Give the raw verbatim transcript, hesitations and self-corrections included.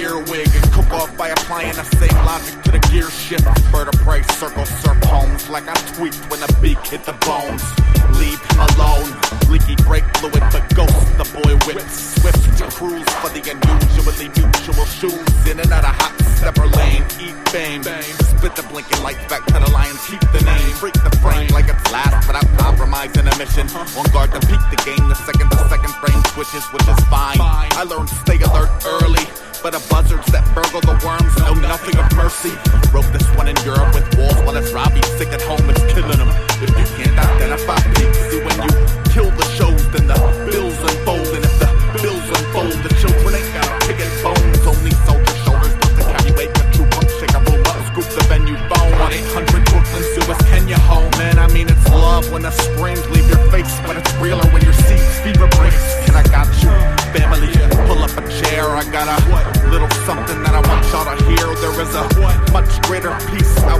earwig and cook off by applying the same logic to the gear shift. Bird of prey, circle, surf homes like I tweaked when the beak hit the bones. Leave him alone, leaky brake fluid, but ghost the boy whips. Swift to cruise for the unusually mutual shoes. In and out of hot stepper lane, eat fame. Spit the blinking lights back to the lions, keep the name. Freak the frame like it's last without compromising a mission. On guard to peak the game, the second to second frame switches, which is fine. I learned stay alert early, but the buzzards that burgle the worms know nothing of mercy. Wrote this one in Europe with walls while it's Robbie sick at home, it's killing him. If you can't identify peaks, see when you kill the shows, then the bills unfold. And if the bills unfold, the children ain't got a picket bones. Only soldier shoulders left to carry weight. The true pump, shake a roll up, scoop the venue bone. one eight hundred Brooklyn Suez, can you home? Man, I mean it's love when the springs leave your face, but it's realer when your seats fever breaks. And I got you, family, pull up a chair. I got a little something that I want y'all to hear. There is a much greater peace out